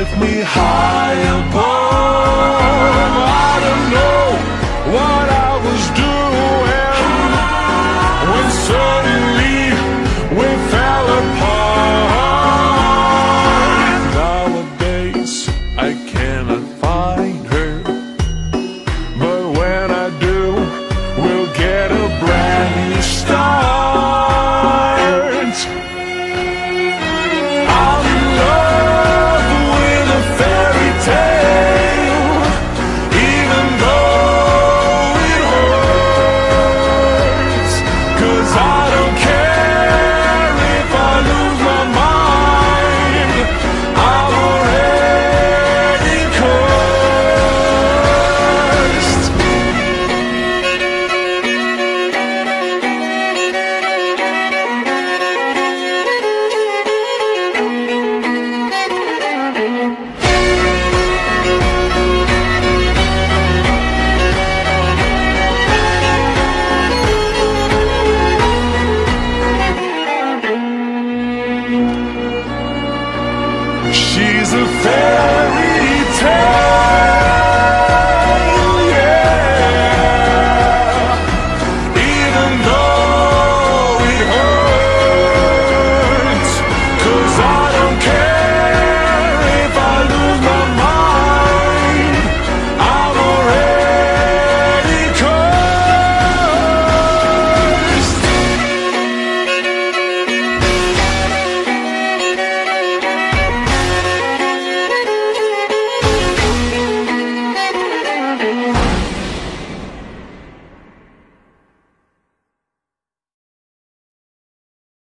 lift me high above. I don't know what I was doing when suddenly we fell apart. Nowadays I cannot find her, but when I do, we'll get a brand new start. I'm in love with a fairy tale, even though it hurts, 'cause I don't care if I lose my mind, I'm already cursed. She's a fairy